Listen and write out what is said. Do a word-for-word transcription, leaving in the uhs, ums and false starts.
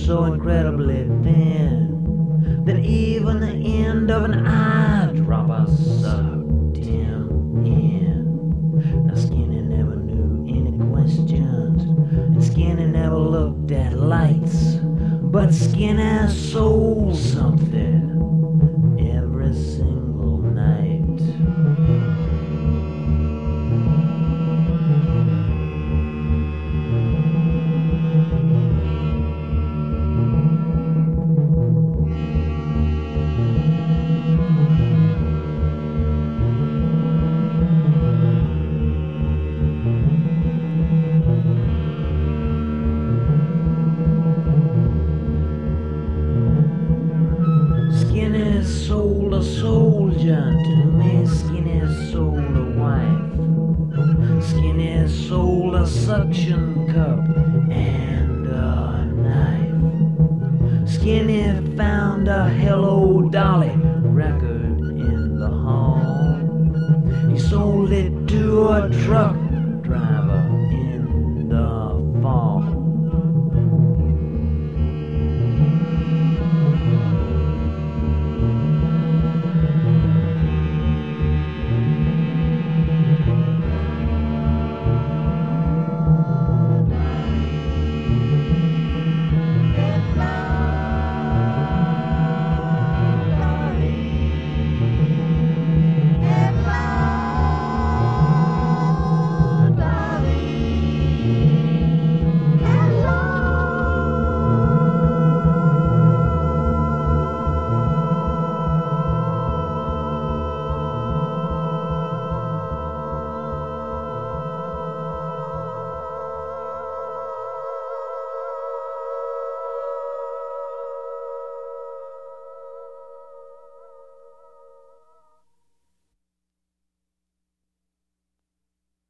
so incredibly thin that even the end of an eyedropper sucked him in. Now Skinny never knew any questions, and Skinny never looked at lights, but Skinny sold something every single night. Skinny sold a soldier to me, Skinny sold a wife, Skinny sold a suction cup and a knife. Skinny found a Hello Dolly record in the hall. He sold it to a truck